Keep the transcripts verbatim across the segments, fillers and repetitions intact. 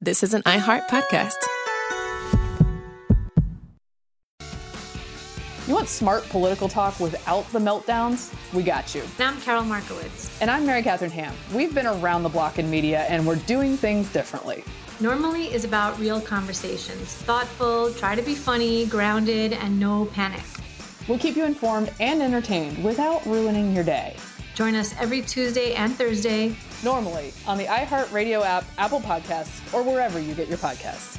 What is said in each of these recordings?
This is an iHeart podcast. You want smart political talk without the meltdowns? We got you. And I'm Carol Markowitz. And I'm Mary Catherine Ham. We've been around the block in media, and we're doing things differently. Normally is about real conversations. Thoughtful, try to be funny, grounded, and no panic. We'll keep you informed and entertained without ruining your day. Join us every Tuesday and Thursday. Normally on the iHeartRadio app, Apple Podcasts, or wherever you get your podcasts.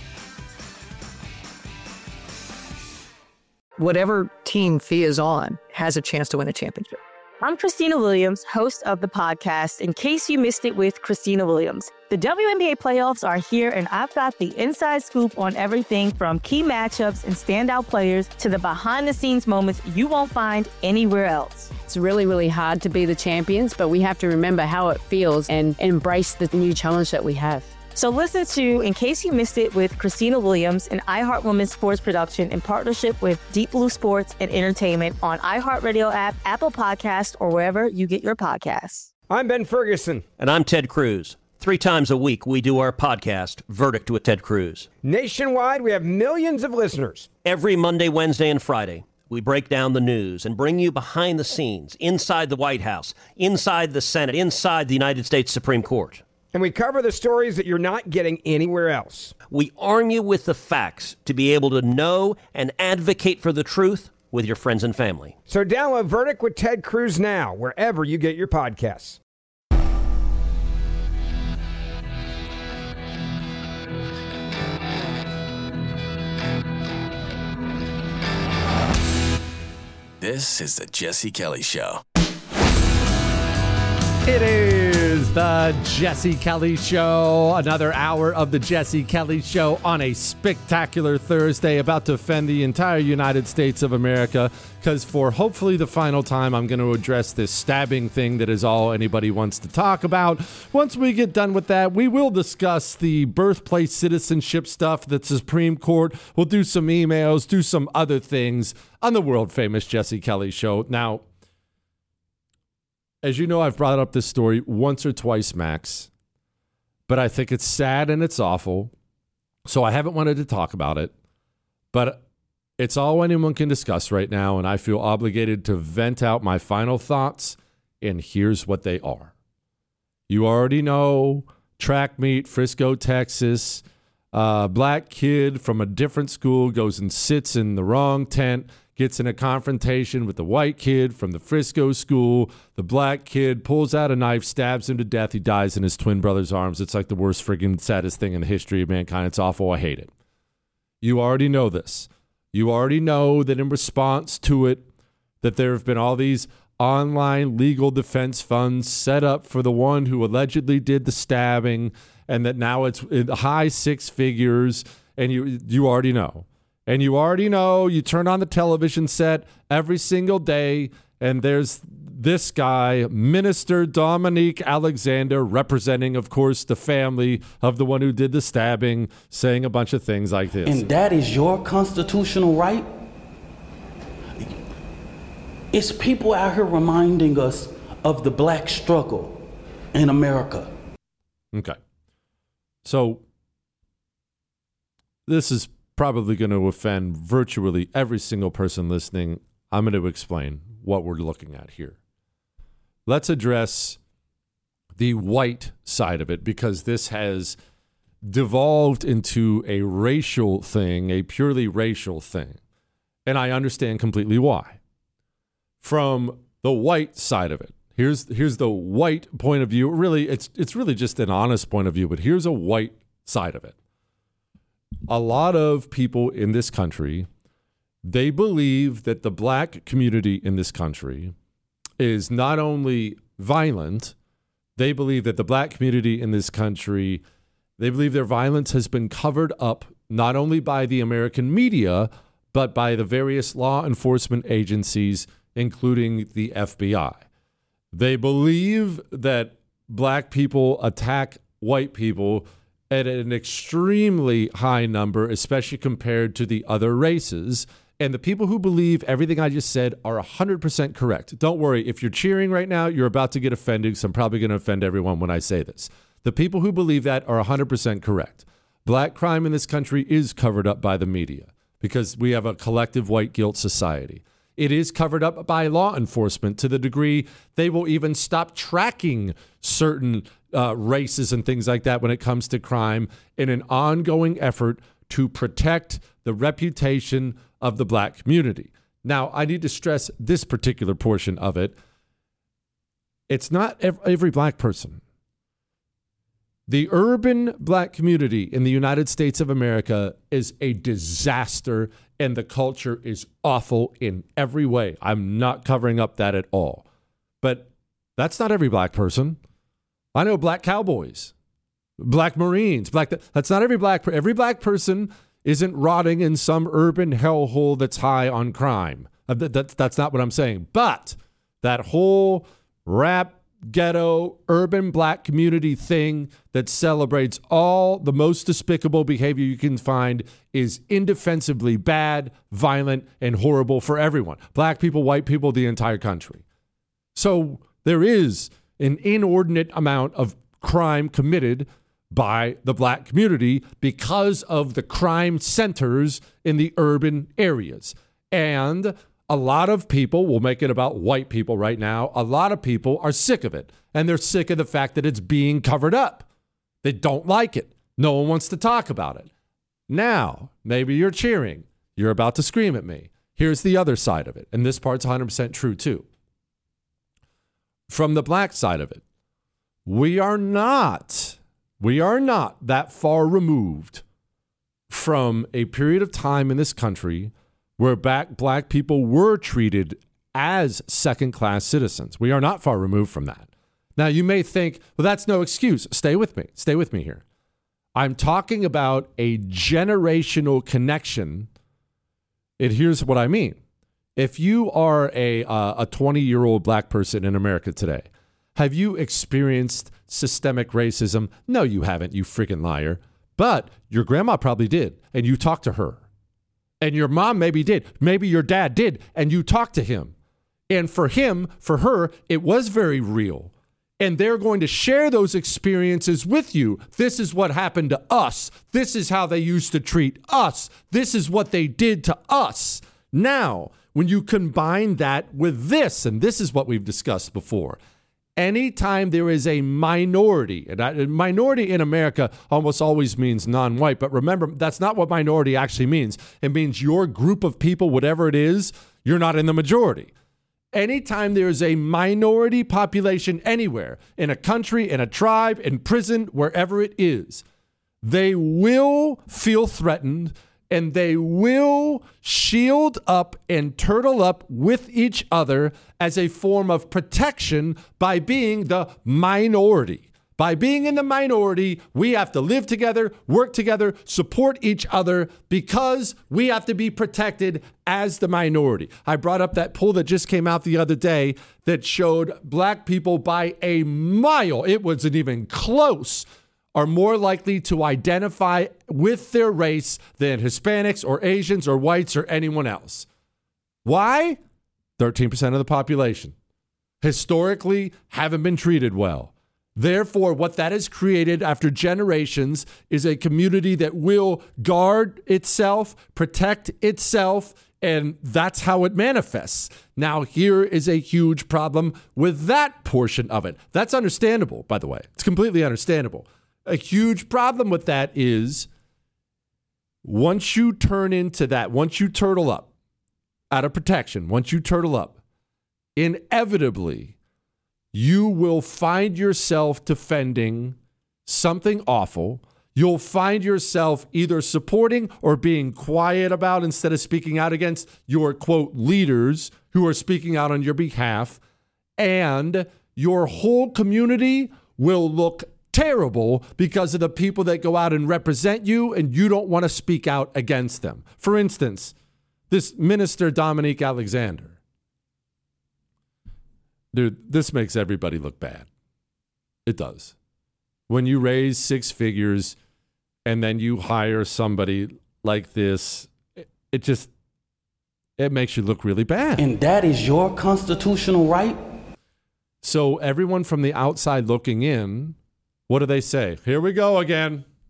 Whatever team Fee is on has a chance to win a championship. I'm Christina Williams, host of the podcast, In Case You Missed It with Christina Williams. The W N B A playoffs are here, and I've got the inside scoop on everything from key matchups and standout players to the behind-the-scenes moments you won't find anywhere else. It's really, really hard to be the champions, but we have to remember how it feels and embrace the new challenge that we have. So listen to In Case You Missed It with Christina Williams, an iHeart Women's Sports production in partnership with Deep Blue Sports and Entertainment on iHeartRadio app, Apple Podcasts, or wherever you get your podcasts. I'm Ben Ferguson. And I'm Ted Cruz. Three times a week, we do our podcast, Verdict with Ted Cruz. Nationwide, we have millions of listeners. Every Monday, Wednesday, and Friday, we break down the news and bring you behind the scenes, inside the White House, inside the Senate, inside the United States Supreme Court. And we cover the stories that you're not getting anywhere else. We arm you with the facts to be able to know and advocate for the truth with your friends and family. So download Verdict with Ted Cruz now, wherever you get your podcasts. This is the Jesse Kelly Show. It is the Jesse Kelly Show. Another hour of the Jesse Kelly Show on a spectacular Thursday, about to offend the entire United States of America, because for hopefully the final time, I'm going to address this stabbing thing that is all anybody wants to talk about. Once we get done with that, we will discuss the birthplace citizenship stuff, the Supreme Court. We'll do some emails, do some other things on the world-famous Jesse Kelly Show. Now, as you know, I've brought up this story once or twice, Max, but I think it's sad and it's awful, so I haven't wanted to talk about it, but it's all anyone can discuss right now, and I feel obligated to vent out my final thoughts, and here's what they are. You already know, track meet, Frisco, Texas, uh, black kid from a different school goes and sits in the wrong tent, gets in a confrontation with the white kid from the Frisco school. The black kid pulls out a knife, stabs him to death. He dies in his twin brother's arms. It's like the worst friggin' saddest thing in the history of mankind. It's awful. I hate it. You already know this. You already know that in response to it, that there have been all these online legal defense funds set up for the one who allegedly did the stabbing, and that now it's in high six figures, and you you already know. And you already know, you turn on the television set every single day, and there's this guy, Minister Dominique Alexander, representing, of course, the family of the one who did the stabbing, saying a bunch of things like this. And that is your constitutional right? It's people out here reminding us of the black struggle in America. Okay. So, this is probably going to offend virtually every single person listening. I'm going to explain what we're looking at here. Let's address the white side of it, because this has devolved into a racial thing, a purely racial thing. And I understand completely why. From the white side of it, here's here's the white point of view. Really, it's it's really just an honest point of view, but here's a white side of it. A lot of people in this country, they believe that the black community in this country is not only violent, they believe that the black community in this country, they believe their violence has been covered up not only by the American media, but by the various law enforcement agencies, including the F B I. They believe that black people attack white people at an extremely high number, especially compared to the other races. And the people who believe everything I just said are one hundred percent correct. Don't worry. If you're cheering right now, you're about to get offended, because I'm probably going to offend everyone when I say this. The people who believe that are one hundred percent correct. Black crime in this country is covered up by the media because we have a collective white guilt society. It is covered up by law enforcement to the degree they will even stop tracking certain uh, races and things like that when it comes to crime in an ongoing effort to protect the reputation of the black community. Now, I need to stress this particular portion of it. It's not every black person. The urban black community in the United States of America is a disaster, and the culture is awful in every way. I'm not covering up that at all. But that's not every black person. I know black cowboys, black Marines, black. That's not every black. Every black person isn't rotting in some urban hellhole that's high on crime. That, that, that's not what I'm saying. But that whole rap, ghetto, urban black community thing that celebrates all the most despicable behavior you can find is indefensibly bad, violent, and horrible for everyone. Black people, white people, the entire country. So there is an inordinate amount of crime committed by the black community because of the crime centers in the urban areas. And a lot of people, we'll make it about white people right now, a lot of people are sick of it. And they're sick of the fact that it's being covered up. They don't like it. No one wants to talk about it. Now, maybe you're cheering. You're about to scream at me. Here's the other side of it. And this part's one hundred percent true too. From the black side of it, we are not... We are not that far removed from a period of time in this country where back black people were treated as second-class citizens. We are not far removed from that. Now, you may think, well, that's no excuse. Stay with me. Stay with me here. I'm talking about a generational connection. And here's what I mean. If you are a uh, a twenty-year-old black person in America today, have you experienced systemic racism? No, you haven't, you freaking liar. But your grandma probably did, and you talked to her. And your mom maybe did. Maybe your dad did, and you talked to him. And for him, for her, it was very real. And they're going to share those experiences with you. This is what happened to us. This is how they used to treat us. This is what they did to us. Now, when you combine that with this, and this is what we've discussed before, anytime there is a minority, and I, minority in America almost always means non-white, but remember, that's not what minority actually means. It means your group of people, whatever it is, you're not in the majority. Anytime there is a minority population anywhere, in a country, in a tribe, in prison, wherever it is, they will feel threatened, and they will shield up and turtle up with each other as a form of protection by being the minority. By being in the minority, we have to live together, work together, support each other because we have to be protected as the minority. I brought up that poll that just came out the other day that showed black people by a mile, it wasn't even close, are more likely to identify with their race than Hispanics or Asians or whites or anyone else. Why? thirteen percent of the population historically haven't been treated well. Therefore, what that has created after generations is a community that will guard itself, protect itself, and that's how it manifests. Now, here is a huge problem with that portion of it. That's understandable, by the way. It's completely understandable. A huge problem with that is once you turn into that, once you turtle up out of protection, once you turtle up, inevitably, you will find yourself defending something awful. You'll find yourself either supporting or being quiet about instead of speaking out against your, quote, leaders who are speaking out on your behalf. And your whole community will look terrible because of the people that go out and represent you, and you don't want to speak out against them. For instance, this Minister Dominique Alexander. Dude, this makes everybody look bad. It does. When you raise six figures and then you hire somebody like this, it, it just, it makes you look really bad. And that is your constitutional right? So everyone from the outside looking in, what do they say? Here we go again.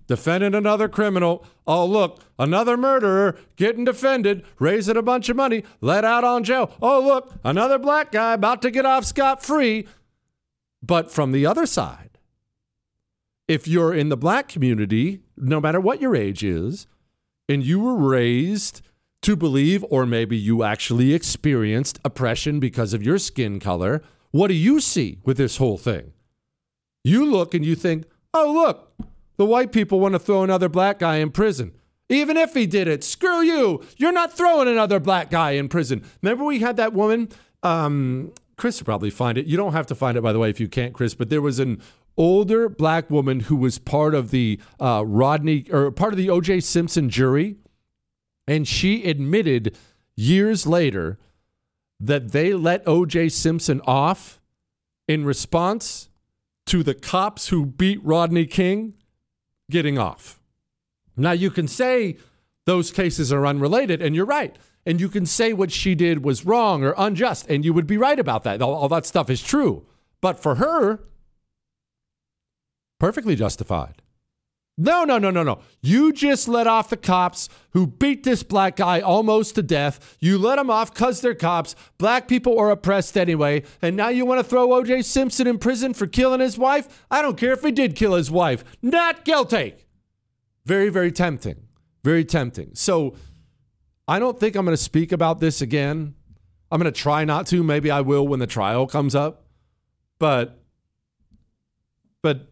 defending another criminal. Oh, look, another murderer getting defended, raising a bunch of money, let out on jail. Oh, look, another black guy about to get off scot-free. But from the other side, if you're in the black community, no matter what your age is, and you were raised to believe, or maybe you actually experienced oppression because of your skin color, what do you see with this whole thing? You look and you think, oh, look, the white people want to throw another black guy in prison. Even if he did it, screw you. You're not throwing another black guy in prison. Remember we had that woman, um, Chris will probably find it. You don't have to find it, by the way, if you can't, Chris, but there was an older black woman who was part of the uh, Rodney, or part of the O J Simpson jury. And she admitted years later that they let O J Simpson off in response to the cops who beat Rodney King getting off. Now, you can say those cases are unrelated, and you're right. And you can say what she did was wrong or unjust, and you would be right about that. All, all that stuff is true. But for her, perfectly justified. No, no, no, no, no. You just let off the cops who beat this black guy almost to death. You let them off because they're cops. Black people are oppressed anyway. And now you want to throw O J Simpson in prison for killing his wife? I don't care if he did kill his wife. Not guilty. Very, very tempting. Very tempting. So I don't think I'm going to speak about this again. I'm going to try not to. Maybe I will when the trial comes up. But, but,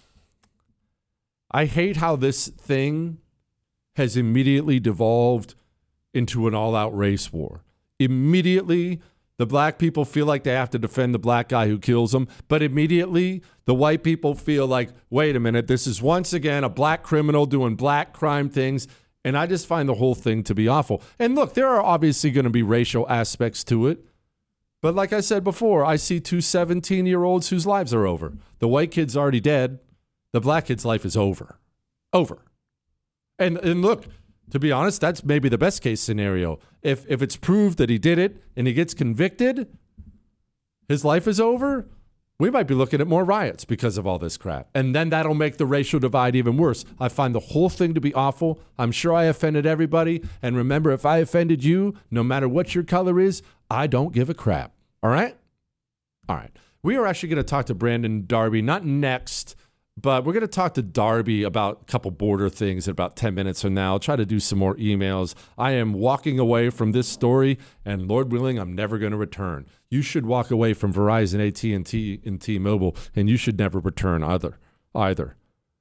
I hate how this thing has immediately devolved into an all-out race war. Immediately, the black people feel like they have to defend the black guy who kills them, but immediately, the white people feel like, wait a minute, this is once again a black criminal doing black crime things, and I just find the whole thing to be awful. And look, there are obviously going to be racial aspects to it, but like I said before, I see two seventeen-year-olds whose lives are over. The white kid's already dead. The black kid's life is over. Over. And and look, to be honest, that's maybe the best case scenario. If if it's proved that he did it and he gets convicted, his life is over, we might be looking at more riots because of all this crap. And then that'll make the racial divide even worse. I find the whole thing to be awful. I'm sure I offended everybody. And remember, if I offended you, no matter what your color is, I don't give a crap. All right? All right. We are actually going to talk to Brandon Darby, not next, but we're going to talk to Darby about a couple border things in about ten minutes from now. I'll try to do some more emails. I am walking away from this story, and Lord willing, I'm never going to return. You should walk away from Verizon, A T and T, and T-Mobile, and you should never return either. Either.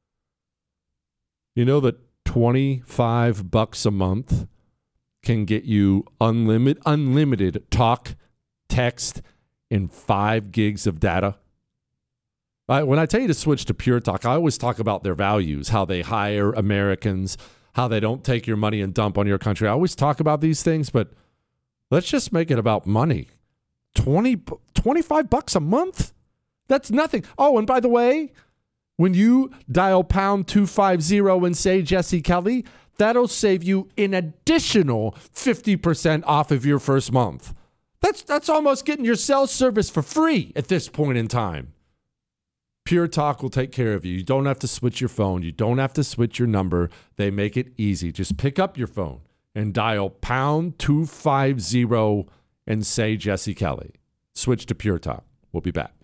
You know that twenty-five bucks a month can get you unlimited, unlimited talk, text, and five gigs of data? I, when I tell you to switch to Pure Talk, I always talk about their values, how they hire Americans, how they don't take your money and dump on your country. I always talk about these things, but let's just make it about money. twenty, twenty-five bucks a month? That's nothing. Oh, and by the way, when you dial pound two fifty and say Jesse Kelly, that'll save you an additional fifty percent off of your first month. That's, that's almost getting your cell service for free at this point in time. Pure Talk will take care of you. You don't have to switch your phone. You don't have to switch your number. They make it easy. Just pick up your phone and dial pound two fifty and say Jesse Kelly. Switch to Pure Talk. We'll be back.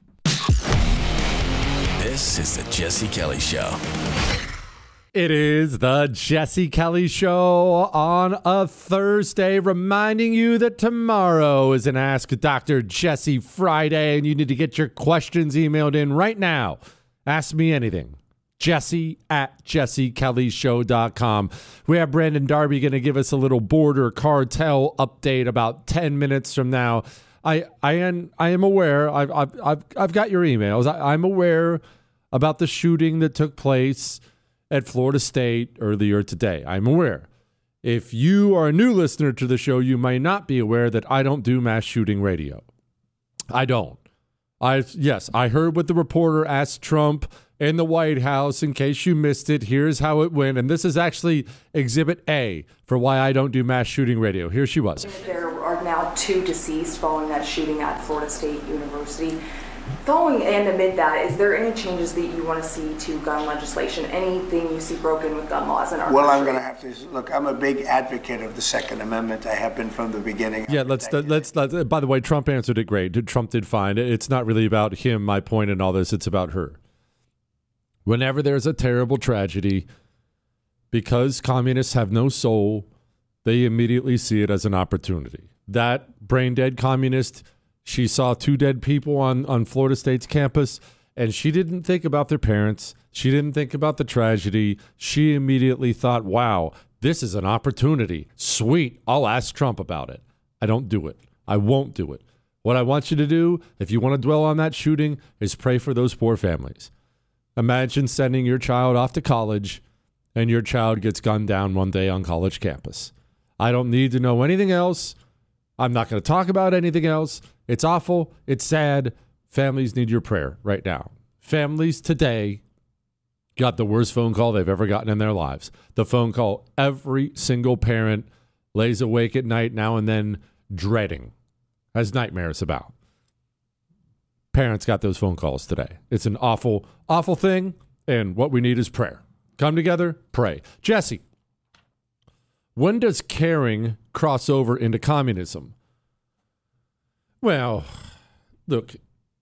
This is the Jesse Kelly Show. It is the Jesse Kelly Show on a Thursday, reminding you that tomorrow is an Ask Doctor Jesse Friday, and you need to get your questions emailed in right now. Ask me anything. Jesse at jesse kelly show dot com. We have Brandon Darby going to give us a little border cartel update about ten minutes from now. I I am I am aware. I've I've I've, I've got your emails. I, I'm aware about the shooting that took place at Florida State earlier today. I'm aware. If you are a new listener to the show, you may not be aware that I don't do mass shooting radio. I don't. I yes, I heard what the reporter asked Trump in the White House. In case you missed it, here's how it went. And this is actually Exhibit A for why I don't do mass shooting radio. Here she was. There are now two deceased following that shooting at Florida State University. Following and amid that, is there any changes that you want to see to gun legislation? Anything you see broken with gun laws in our Well, country? I'm going to have to look. I'm a big advocate of the Second Amendment. I have been from the beginning. Yeah, let's let's. let's by the way, Trump answered it great. Trump did fine. It's not really about him. My point in all this, it's about her. Whenever there's a terrible tragedy, because communists have no soul, they immediately see it as an opportunity. That brain dead communist. She saw two dead people on, on Florida State's campus, and she didn't think about their parents. She didn't think about the tragedy. She immediately thought, wow, this is an opportunity. Sweet. I'll ask Trump about it. I don't do it. I won't do it. What I want you to do, if you want to dwell on that shooting, is pray for those poor families. Imagine sending your child off to college, and your child gets gunned down one day on college campus. I don't need to know anything else. I'm not going to talk about anything else. It's awful. It's sad. Families need your prayer right now. Families today got the worst phone call they've ever gotten in their lives. The phone call every single parent lays awake at night now and then dreading, has nightmares about. Parents got those phone calls today. It's an awful, awful thing, and what we need is prayer. Come together, pray. Jesse, when does caring cross over into communism? Well, look,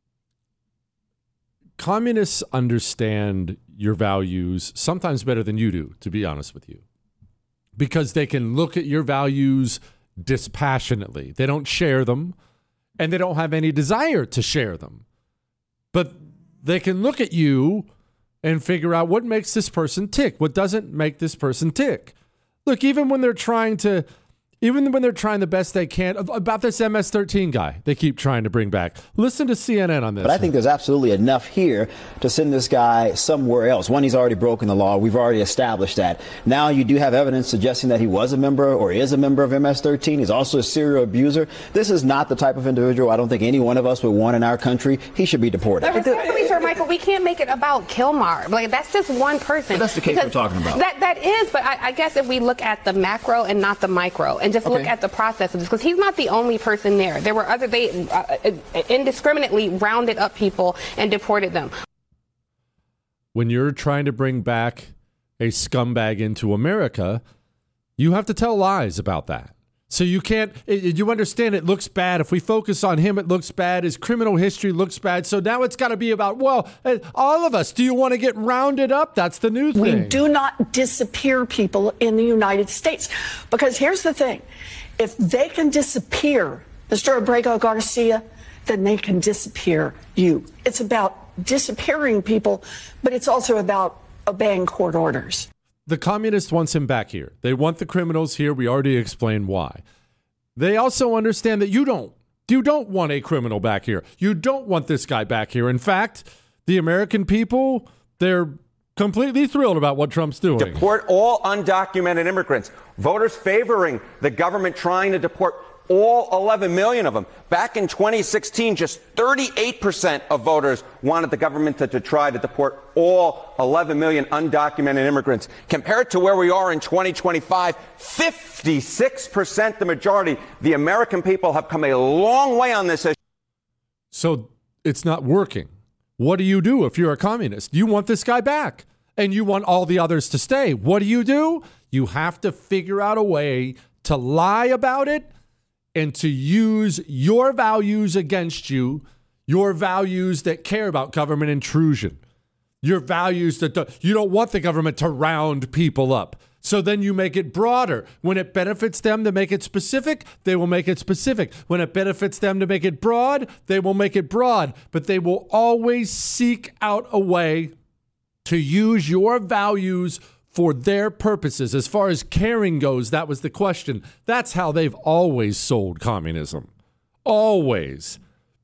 communists understand your values sometimes better than you do, to be honest with you, because they can look at your values dispassionately. They don't share them, and they don't have any desire to share them. But they can look at you and figure out what makes this person tick, what doesn't make this person tick. Look, even when they're trying to, even when they're trying the best they can, about this M S thirteen guy they keep trying to bring back. Listen to C N N on this. But I think there's absolutely enough here to send this guy somewhere else. One, he's already broken the law. We've already established that. Now you do have evidence suggesting that he was a member or is a member of M S thirteen. He's also a serial abuser. This is not the type of individual I don't think any one of us would want in our country. He should be deported. But respectfully, Sir Michael, we can't make it about Kilmar. Like, that's just one person. But that's the case because we're talking about. That, that is, but I, I guess if we look at the macro and not the micro and just Okay. look at the process of this, because he's not the only person there. There were other, they uh, indiscriminately rounded up people and deported them. When you're trying to bring back a scumbag into America, you have to tell lies about that. So you can't, you understand it looks bad. If we focus on him, it looks bad. His criminal history looks bad. So now it's got to be about, well, all of us, do you want to get rounded up? That's the new thing. We do not disappear people in the United States. Because here's the thing. If they can disappear Mister Abrego Garcia, then they can disappear you. It's about disappearing people, but it's also about obeying court orders. The communist wants him back here. They want the criminals here. We already explained why. They also understand that you don't. You don't want a criminal back here. You don't want this guy back here. In fact, the American people, they're completely thrilled about what Trump's doing. Deport all undocumented immigrants. Voters favoring the government trying to deport all eleven million of them. Back in twenty sixteen, just thirty-eight percent of voters wanted the government to, to try to deport all eleven million undocumented immigrants. Compared to where we are in twenty twenty-five, fifty-six percent the majority. The American people have come a long way on this issue. So it's not working. What do you do if you're a communist? You want this guy back, and you want all the others to stay. What do you do? You have to figure out a way to lie about it and to use your values against you, your values that care about government intrusion, your values that do, you don't want the government to round people up. So then you make it broader. When it benefits them to make it specific, they will make it specific. When it benefits them to make it broad, they will make it broad. But they will always seek out a way to use your values for their purposes. As far as caring goes, that was the question. That's how they've always sold communism. Always.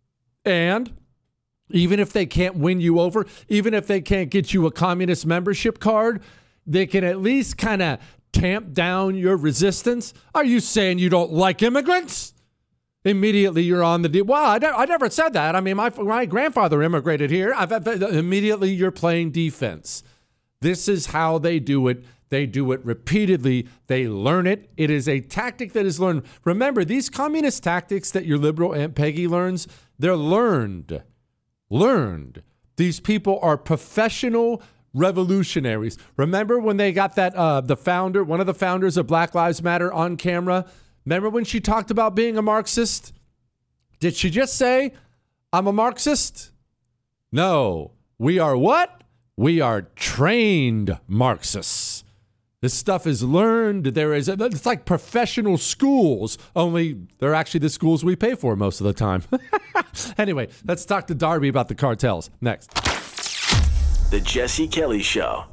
And even if they can't win you over, even if they can't get you a communist membership card, they can at least kind of tamp down your resistance. Are you saying you don't like immigrants? Immediately you're on the deal. Well, I, ne- I never said that. I mean, my, my grandfather immigrated here. I've, I've, immediately you're playing defense. This is how they do it. They do it repeatedly. They learn it. It is a tactic that is learned. Remember, these communist tactics that your liberal Aunt Peggy learns, they're learned. learned. These people are professional revolutionaries. Remember when they got that, uh, the founder, one of the founders of Black Lives Matter on camera? Remember when she talked about being a Marxist? Did she just say, I'm a Marxist? No. We are what? We are trained Marxists. This stuff is learned. There is, it's like professional schools, only they're actually the schools we pay for most of the time. Anyway, let's talk to Darby about the cartels next. The Jesse Kelly Show.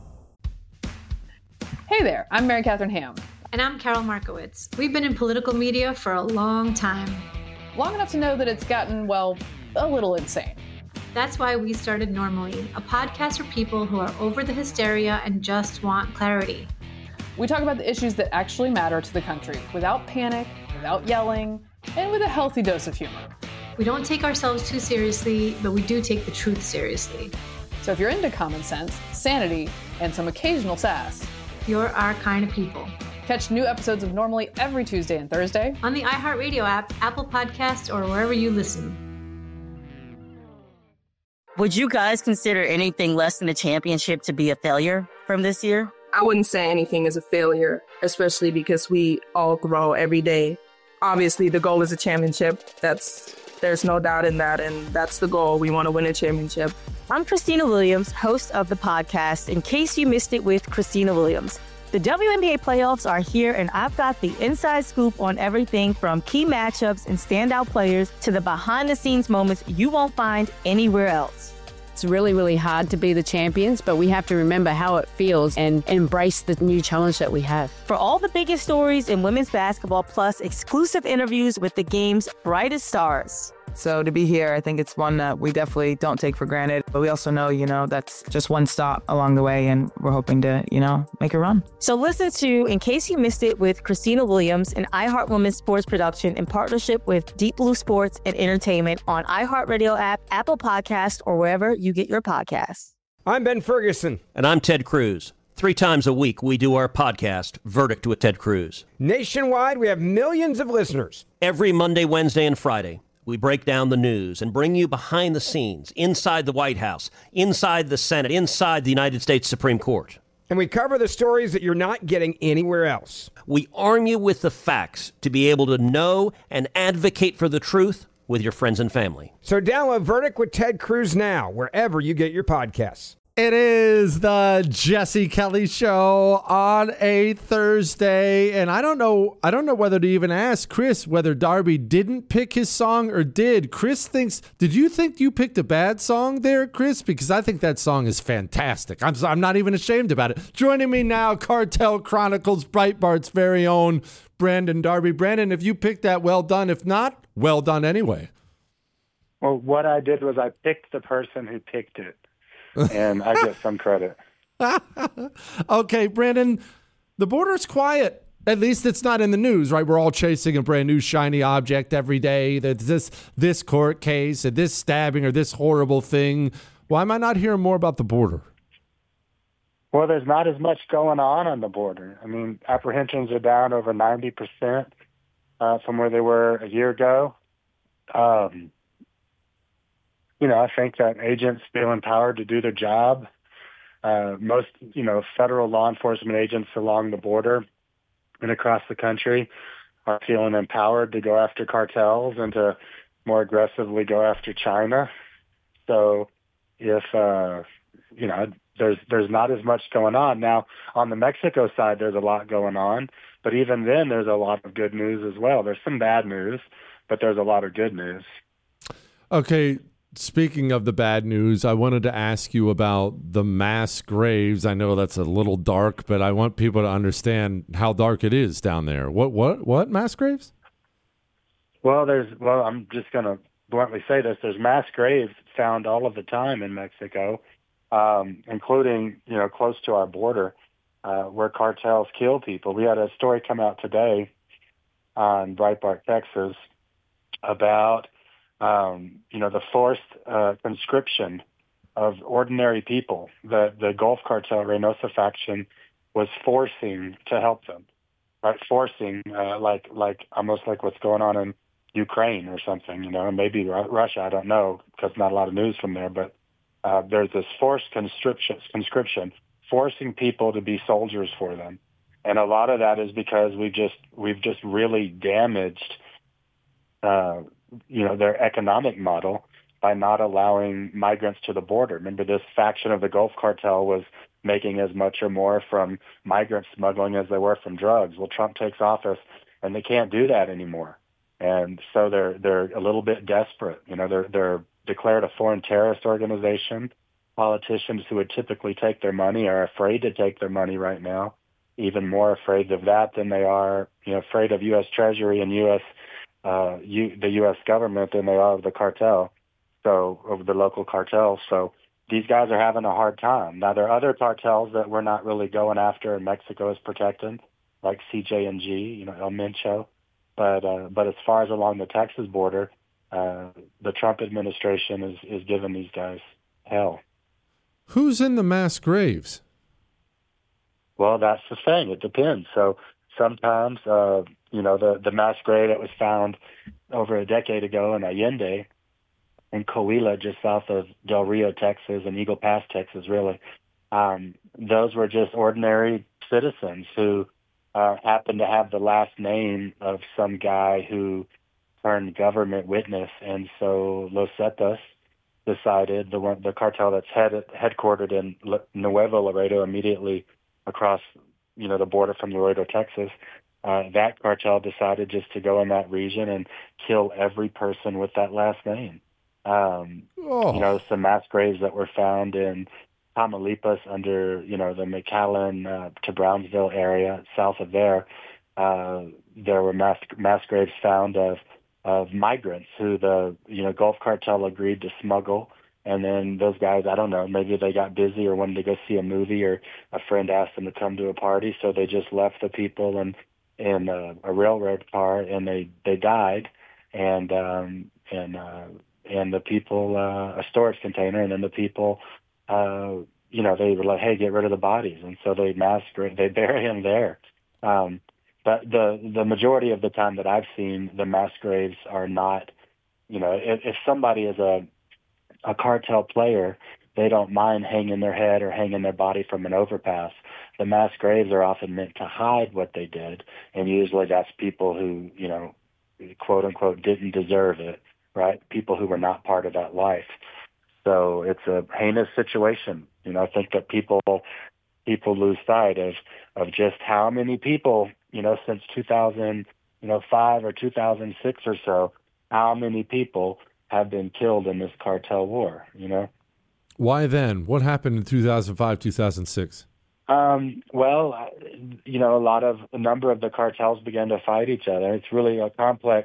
Hey there, I'm Mary Catherine Ham. And I'm Carol Markowitz. We've been in political media for a long time. Long enough to know that it's gotten, well, a little insane. That's why we started Normally, a podcast for people who are over the hysteria and just want clarity. We talk about the issues that actually matter to the country without panic, without yelling, and with a healthy dose of humor. We don't take ourselves too seriously, but we do take the truth seriously. So if you're into common sense, sanity, and some occasional sass, you're our kind of people. Catch new episodes of Normally every Tuesday and Thursday on the iHeartRadio app, Apple Podcasts, or wherever you listen. Would you guys consider anything less than a championship to be a failure from this year? I wouldn't say anything is a failure, especially because we all grow every day. Obviously, the goal is a championship. That's there's no doubt in that, and that's the goal. We want to win a championship. I'm Christina Williams, host of the podcast In Case You Missed It with Christina Williams. The W N B A playoffs are here, and I've got the inside scoop on everything from key matchups and standout players to the behind-the-scenes moments you won't find anywhere else. It's really, really hard to be the champions, but we have to remember how it feels and embrace the new challenge that we have. For all the biggest stories in women's basketball, plus exclusive interviews with the game's brightest stars. So to be here, I think it's one that we definitely don't take for granted. But we also know, you know, that's just one stop along the way, and we're hoping to, you know, make a run. So listen to In Case You Missed It with Christina Williams, an iHeart Women's sports production in partnership with Deep Blue Sports and Entertainment on iHeartRadio app, Apple Podcasts, or wherever you get your podcasts. I'm Ben Ferguson. And I'm Ted Cruz. Three times a week, we do our podcast, Verdict with Ted Cruz. Nationwide, we have millions of listeners. Every Monday, Wednesday, and Friday, we break down the news and bring you behind the scenes, inside the White House, inside the Senate, inside the United States Supreme Court. And we cover the stories that you're not getting anywhere else. We arm you with the facts to be able to know and advocate for the truth with your friends and family. So download Verdict with Ted Cruz now, wherever you get your podcasts. It is the Jesse Kelly Show on a Thursday, and I don't know I don't know whether to even ask Chris whether Darby didn't pick his song or did. Chris thinks, did you think you picked a bad song there, Chris? Because I think that song is fantastic. I'm, I'm not even ashamed about it. Joining me now, Cartel Chronicles Breitbart's very own Brandon Darby. Brandon, if you picked that, well done. If not, well done anyway. Well, what I did was I picked the person who picked it. And I get some credit. Okay, Brandon, the border's quiet. At least it's not in the news, right? We're all chasing a brand new shiny object every day. There's this this court case, or this stabbing, or this horrible thing. Why am I not hearing more about the border? Well, there's not as much going on on the border. I mean, apprehensions are down over ninety percent uh, from where they were a year ago. Um You know, I think that agents feel empowered to do their job. Uh, most, you know, federal law enforcement agents along the border and across the country are feeling empowered to go after cartels and to more aggressively go after China. So if, uh, you know, there's there's not as much going on. Now, on the Mexico side, there's a lot going on. But even then, there's a lot of good news as well. There's some bad news, but there's a lot of good news. Okay. Speaking of the bad news, I wanted to ask you about the mass graves. I know that's a little dark, but I want people to understand how dark it is down there. What, what, what mass graves? Well, there's, well, I'm just going to bluntly say this. There's mass graves found all of the time in Mexico, um, including, you know, close to our border, uh, where cartels kill people. We had a story come out today on Breitbart, Texas, about Um, you know, the forced uh, conscription of ordinary people. The the Gulf Cartel Reynosa faction was forcing to help them, right? Forcing, uh, like like almost like what's going on in Ukraine or something, you know, maybe Ru- Russia, I don't know, because not a lot of news from there, but uh, there's this forced conscription, conscription, forcing people to be soldiers for them. And a lot of that is because we just, we've just really damaged, uh, you know, their economic model by not allowing migrants to the border. Remember, this faction of the Gulf Cartel was making as much or more from migrant smuggling as they were from drugs. Well, Trump takes office, and they can't do that anymore. And so they're they're a little bit desperate. You know, they're they're declared a foreign terrorist organization. Politicians who would typically take their money are afraid to take their money right now, even more afraid of that than they are, you know, afraid of U S Treasury and U S uh, U, the U S government than they are of the cartel. So of the local cartels. So these guys are having a hard time. Now, there are other cartels that we're not really going after and Mexico is protecting, like C J N G, you know, El Mencho. But uh, but as far as along the Texas border, uh, the Trump administration is, is giving these guys hell. Who's in the mass graves? Well, that's the thing. It depends. So sometimes, uh, you know, the, the mass grave that was found over a decade ago in Allende, in Coahuila, just south of Del Rio, Texas, and Eagle Pass, Texas, really. Um, those were just ordinary citizens who uh, happened to have the last name of some guy who turned government witness. And so Los Zetas decided, the one, the cartel that's head, headquartered in Le- Nuevo Laredo, immediately across, you know, the border from Laredo, Texas, uh, that cartel decided just to go in that region and kill every person with that last name. Um, oh. You know, some mass graves that were found in Tamaulipas under, you know, the McAllen uh, to Brownsville area, south of there. Uh, there were mass, mass graves found of, of migrants who the, you know, Gulf Cartel agreed to smuggle. And then those guys, I don't know, maybe they got busy or wanted to go see a movie or a friend asked them to come to a party. So they just left the people in, in a, a railroad car and they, they died. And, um, and, uh, and the people, uh, a storage container, and then the people, uh, you know, they were like, hey, get rid of the bodies. And so they mass grave, they bury them there. Um, but the, the majority of the time that I've seen, the mass graves are not, you know, if, if somebody is a, a cartel player, they don't mind hanging their head or hanging their body from an overpass. The mass graves are often meant to hide what they did. And usually that's people who, you know, quote unquote, didn't deserve it. Right? People who were not part of that life. So it's a heinous situation. You know, I think that people people lose sight of of just how many people, you know, since two thousand, you know, five or two thousand six or so, how many people have been killed in this cartel war, you know? Why then? What happened in two thousand five, two thousand six? Um, well, you know, a lot of a number of the cartels began to fight each other. It's really a complex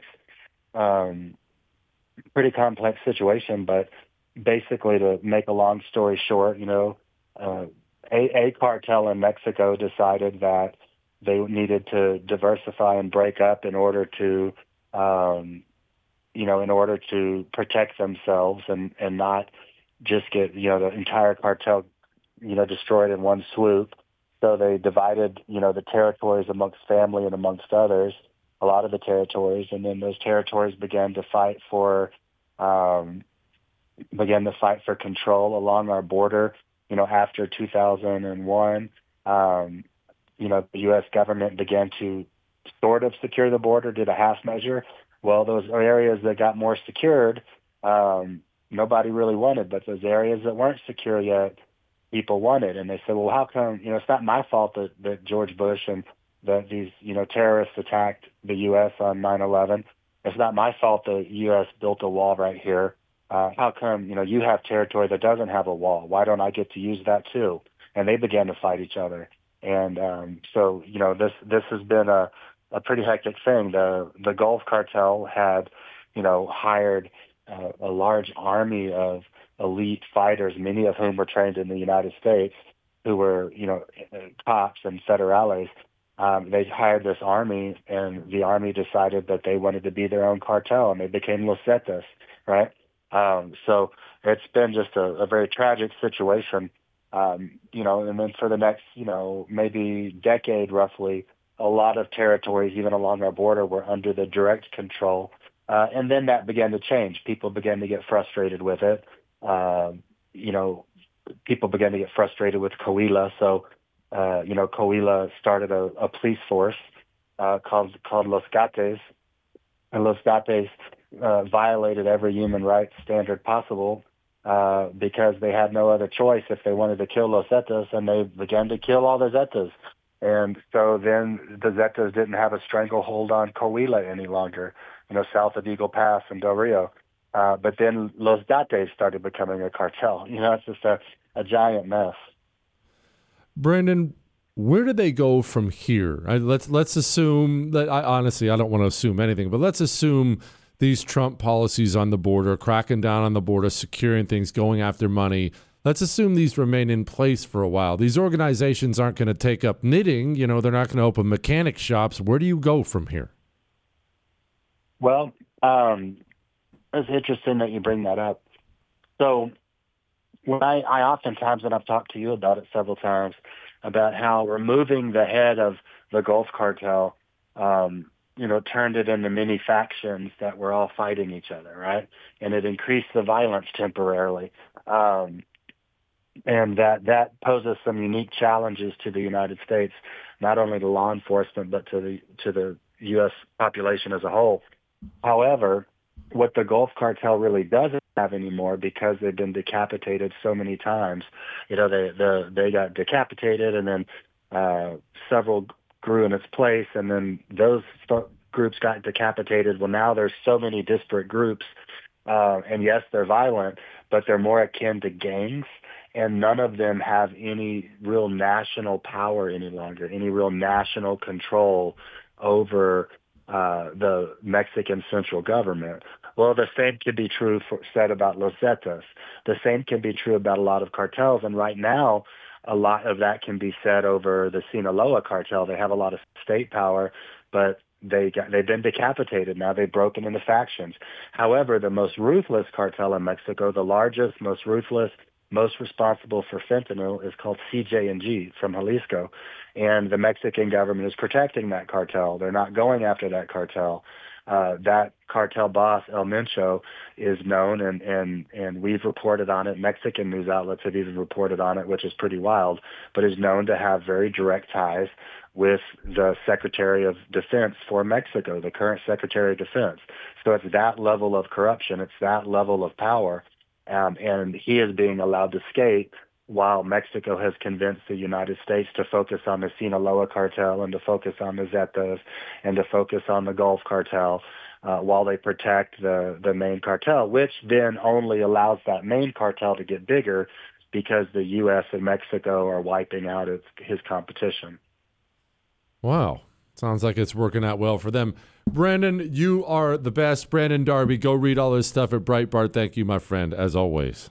um pretty complex situation, but basically, to make a long story short, you know, uh, a, a cartel in Mexico decided that they needed to diversify and break up in order to, um, you know, in order to protect themselves and, and not just get, you know, the entire cartel, you know, destroyed in one swoop. So they divided, you know, the territories amongst family and amongst others, a lot of the territories, and then those territories began to fight for, um, began to fight for control along our border. You know, after two thousand one, um, you know, the U S government began to sort of secure the border, did a half measure. Well, those areas that got more secured, um, nobody really wanted, but those areas that weren't secure yet, people wanted. And they said, well, how come, you know, it's not my fault that, that George Bush and that these, you know, terrorists attacked the U S on nine eleven. It's not my fault the U S built a wall right here. Uh, how come, you know, you have territory that doesn't have a wall? Why don't I get to use that too? And they began to fight each other. And um, so, you know, this this has been a, a pretty hectic thing. The the Gulf Cartel had, you know, hired uh, a large army of elite fighters, many of whom were trained in the United States, who were, you know, cops and federales. Um, they hired this army, and the army decided that they wanted to be their own cartel, and they became Los Zetas, right? Um, so it's been just a, a very tragic situation, um, you know, and then for the next, you know, maybe decade roughly, a lot of territories, even along our border, were under the direct control Uh, and then that began to change. People began to get frustrated with it. Uh, you know, people began to get frustrated with Coahuila. So, uh, you know, Coahuila started a, a police force uh, called called Los Gates. And Los Gates uh, violated every human rights standard possible uh, because they had no other choice if they wanted to kill Los Zetas, and they began to kill all the Zetas. And so then the Zetas didn't have a stranglehold on Coahuila any longer, you know, south of Eagle Pass and Del Rio. Uh, but then Los Gates started becoming a cartel. You know, it's just a, a giant mess. Brandon, where do they go from here? I, let's let's assume that, I, honestly, I don't want to assume anything, but let's assume these Trump policies on the border, cracking down on the border, securing things, going after money. Let's assume these remain in place for a while. These organizations aren't going to take up knitting. You know, they're not going to open mechanic shops. Where do you go from here? Well, um, it's interesting that you bring that up. So when I, I oftentimes, and I've talked to you about it several times, about how removing the head of the Gulf cartel, um, you know, turned it into many factions that were all fighting each other, right? And it increased the violence temporarily. Um, and that, that poses some unique challenges to the United States, not only to law enforcement, but to the, to the U S population as a whole. However, what the Gulf cartel really doesn't have anymore, because they've been decapitated so many times, you know, they the, they got decapitated, and then uh, several grew in its place, and then those st- groups got decapitated. Well, now there's so many disparate groups, uh, and yes, they're violent, but they're more akin to gangs, and none of them have any real national power any longer, any real national control over uh, the Mexican central government. Well, the same can be true for, said about Los Zetas. The same can be true about a lot of cartels. And right now, a lot of that can be said over the Sinaloa cartel. They have a lot of state power, but they got, they've been decapitated. Now they've broken into factions. However, the most ruthless cartel in Mexico, the largest, most ruthless, most responsible for fentanyl, is called C J and G from Jalisco. And the Mexican government is protecting that cartel. They're not going after that cartel. Uh, that cartel boss, El Mencho, is known, and, and, and we've reported on it. Mexican news outlets have even reported on it, which is pretty wild, but is known to have very direct ties with the Secretary of Defense for Mexico, the current Secretary of Defense. So it's that level of corruption. It's that level of power. Um, and he is being allowed to skate while Mexico has convinced the United States to focus on the Sinaloa cartel and to focus on the Zetas and to focus on the Gulf cartel uh, while they protect the, the main cartel, which then only allows that main cartel to get bigger because the U S and Mexico are wiping out its, his competition. Wow. Sounds like it's working out well for them. Brandon, you are the best. Brandon Darby, go read all this stuff at Breitbart. Thank you, my friend, as always.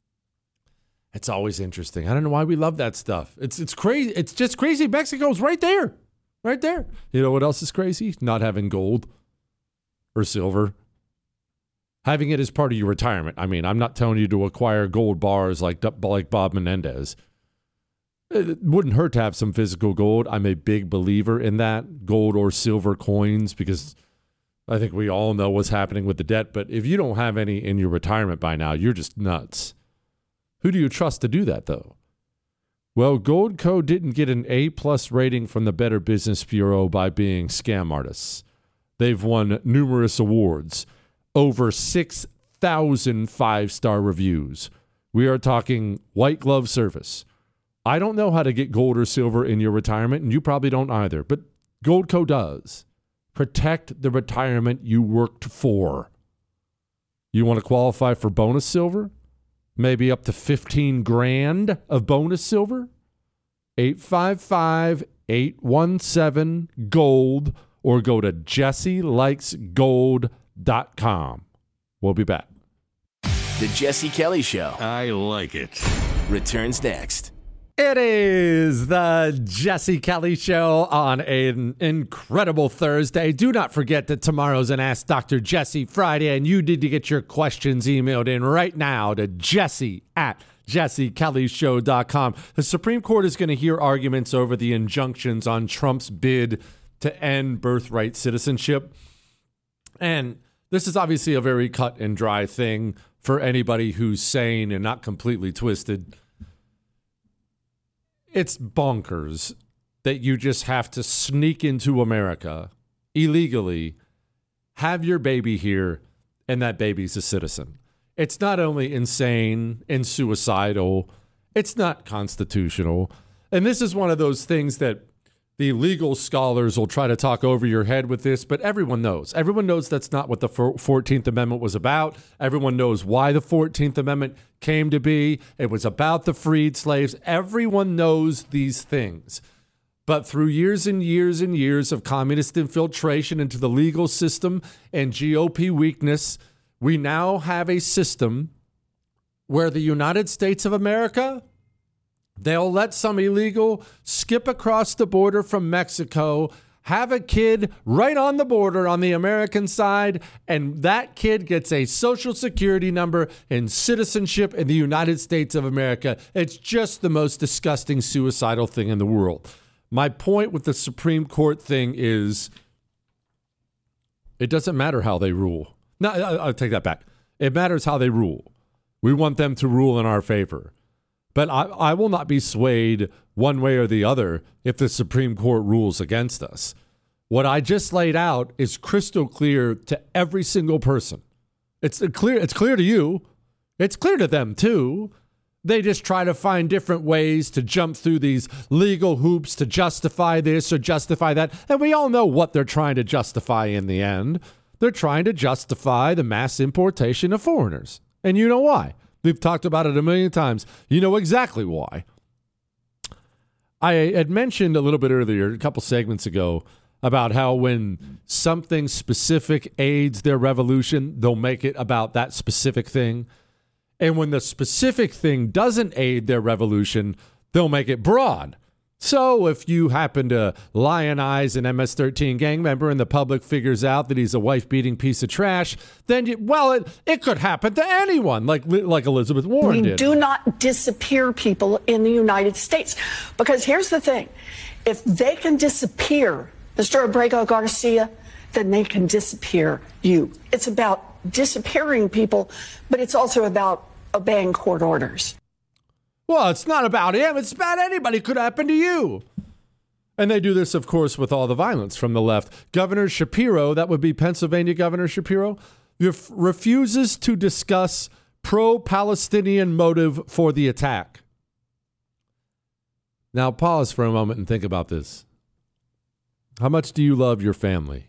It's always interesting. I don't know why we love that stuff. It's it's crazy. It's just crazy. Mexico's right there. Right there. You know what else is crazy? Not having gold or silver. Having it as part of your retirement. I mean, I'm not telling you to acquire gold bars like, like Bob Menendez. It wouldn't hurt to have some physical gold. I'm a big believer in that. Gold or silver coins, because I think we all know what's happening with the debt. But if you don't have any in your retirement by now, you're just nuts. Who do you trust to do that, though? Well, Goldco didn't get an A-plus rating from the Better Business Bureau by being scam artists. They've won numerous awards, over six thousand five-star reviews. We are talking white glove service. I don't know how to get gold or silver in your retirement, and you probably don't either, but Goldco does. Protect the retirement you worked for. You want to qualify for bonus silver? Maybe up to fifteen grand of bonus silver? eight five five, eight one seven, GOLD or go to jesse likes gold dot com. We'll be back. The Jesse Kelly Show. I like it. Returns next. It is the Jesse Kelly Show on an incredible Thursday. Do not forget that tomorrow's an Ask Doctor Jesse Friday, and you need to get your questions emailed in right now to Jesse at jesse kelly show dot com. The Supreme Court is going to hear arguments over the injunctions on Trump's bid to end birthright citizenship. And This is obviously a very cut and dry thing for anybody who's sane and not completely twisted. It's bonkers that you just have to sneak into America illegally, have your baby here, and that baby's a citizen. It's not only insane and suicidal, it's not constitutional. And this is one of those things that the legal scholars will try to talk over your head with this, but everyone knows. Everyone knows that's not what the fourteenth Amendment was about. Everyone knows why the fourteenth Amendment came to be. It was about the freed slaves. Everyone knows these things. But through years and years and years of communist infiltration into the legal system and G O P weakness, we now have a system where the United States of America, they'll let some illegal skip across the border from Mexico, have a kid right on the border on the American side, and that kid gets a social security number and citizenship in the United States of America. It's just the most disgusting, suicidal thing in the world. My point with the Supreme Court thing is it doesn't matter how they rule. No, I'll take that back. It matters how they rule. We want them to rule in our favor. But I, I will not be swayed one way or the other if the Supreme Court rules against us. What I just laid out is crystal clear to every single person. It's clear. It's clear to you. It's clear to them, too. They just try to find different ways to jump through these legal hoops to justify this or justify that. And we all know what they're trying to justify in the end. They're trying to justify the mass importation of foreigners. And you know why. We've talked about it a million times. You know exactly why. I had mentioned a little bit earlier, a couple segments ago, about how when something specific aids their revolution, they'll make it about that specific thing. And when the specific thing doesn't aid their revolution, they'll make it broad. So if you happen to lionize an M S thirteen gang member and the public figures out that he's a wife-beating piece of trash, then, you, well, it, it could happen to anyone, like, like Elizabeth Warren we did. We do not disappear people in the United States. Because here's the thing. If they can disappear Mister Abrego Garcia, then they can disappear you. It's about disappearing people, but it's also about obeying court orders. Well, it's not about him. It's about anybody. It could happen to you. And they do this, of course, with all the violence from the left. Governor Shapiro, that would be Pennsylvania Governor Shapiro, ref- refuses to discuss pro-Palestinian motive for the attack. Now, pause for a moment and think about this. How much do you love your family?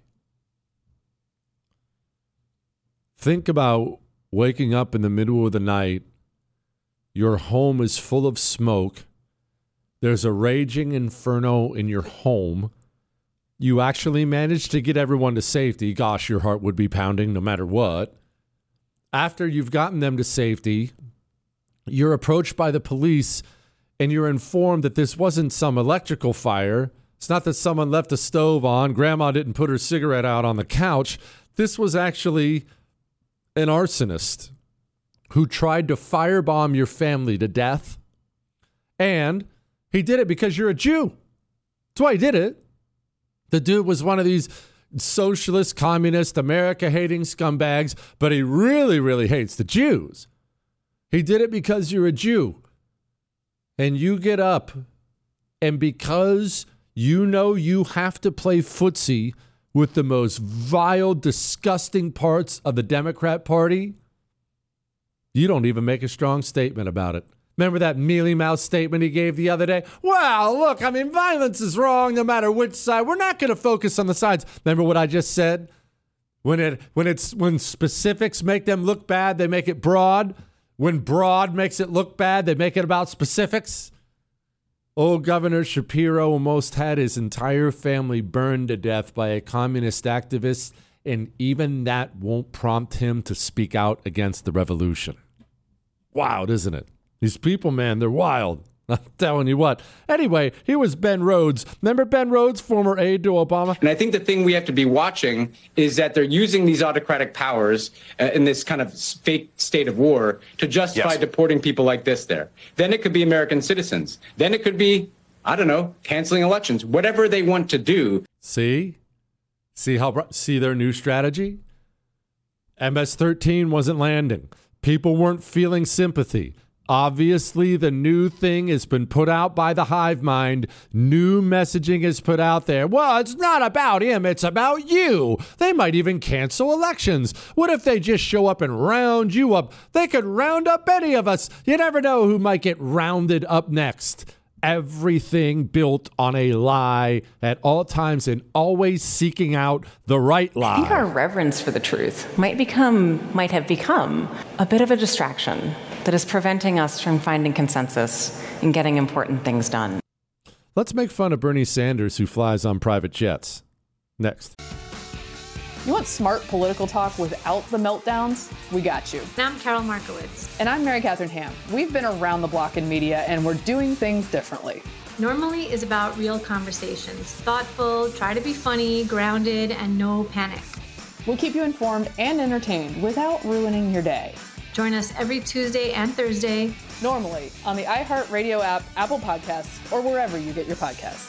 Think about waking up in the middle of the night. Your home is full of smoke. There's a raging inferno in your home. You actually managed to get everyone to safety. Gosh, your heart would be pounding no matter what. After you've gotten them to safety, you're approached by the police and you're informed that this wasn't some electrical fire. It's not that someone left a stove on. Grandma didn't put her cigarette out on the couch. This was actually an arsonist who tried to firebomb your family to death. And he did it because you're a Jew. That's why he did it. The dude was one of these socialist, communist, America-hating scumbags, but he really, really hates the Jews. He did it because you're a Jew. And you get up, and because you know you have to play footsie with the most vile, disgusting parts of the Democrat Party, you don't even make a strong statement about it. Remember that mealy-mouthed statement he gave the other day? Well, look, I mean, violence is wrong no matter which side. We're not going to focus on the sides. Remember what I just said? When it when it's when specifics make them look bad, they make it broad. When broad makes it look bad, they make it about specifics. Old Governor Shapiro almost had his entire family burned to death by a communist activist, and even that won't prompt him to speak out against the revolution. Wild, isn't it? These people, man, they're wild. I'm telling you what. Anyway, here was Ben Rhodes. Remember Ben Rhodes, former aide to Obama? And I think the thing we have to be watching is that they're using these autocratic powers uh, in this kind of fake state of war to justify yes. deporting people like this there. Then it could be American citizens. Then it could be, I don't know, canceling elections, whatever they want to do. See? See how see their new strategy? M S thirteen wasn't landing. People weren't feeling sympathy. Obviously, the new thing has been put out by the hive mind. New messaging is put out there. Well, it's not about him. It's about you. They might even cancel elections. What if they just show up and round you up? They could round up any of us. You never know who might get rounded up next. Everything built on a lie at all times and always seeking out the right lie. I think our reverence for the truth might become, might have become a bit of a distraction that is preventing us from finding consensus and getting important things done. Let's make fun of Bernie Sanders, who flies on private jets. Next. You want smart political talk without the meltdowns? We got you. And I'm Carol Markowitz. And I'm Mary Catherine Ham. We've been around the block in media, and we're doing things differently. Normally is about real conversations. Thoughtful, try to be funny, grounded, and no panic. We'll keep you informed and entertained without ruining your day. Join us every Tuesday and Thursday. Normally on the iHeartRadio app, Apple Podcasts, or wherever you get your podcasts.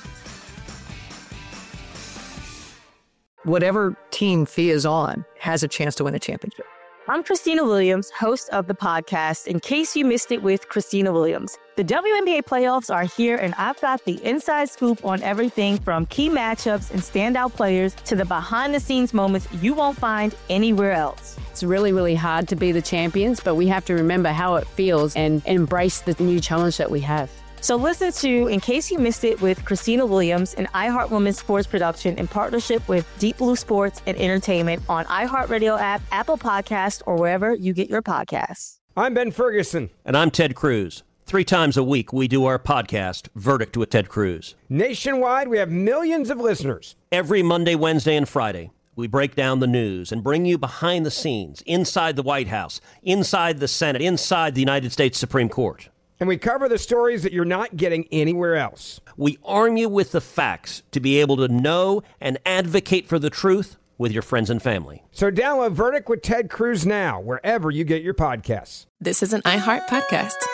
Whatever team Fee is on has a chance to win a championship. I'm Christina Williams, host of the podcast, In Case You Missed It with Christina Williams. The W N B A playoffs are here, and I've got the inside scoop on everything from key matchups and standout players to the behind-the-scenes moments you won't find anywhere else. It's really, really hard to be the champions, but we have to remember how it feels and embrace the new challenge that we have. So listen to In Case You Missed It with Christina Williams, an iHeart Women's Sports production in partnership with Deep Blue Sports and Entertainment on iHeartRadio app, Apple Podcasts, or wherever you get your podcasts. I'm Ben Ferguson. And I'm Ted Cruz. Three times a week, we do our podcast, Verdict with Ted Cruz. Nationwide, we have millions of listeners. Every Monday, Wednesday, and Friday, we break down the news and bring you behind the scenes, inside the White House, inside the Senate, inside the United States Supreme Court. And we cover the stories that you're not getting anywhere else. We arm you with the facts to be able to know and advocate for the truth with your friends and family. So download Verdict with Ted Cruz now, wherever you get your podcasts. This is an iHeart podcast.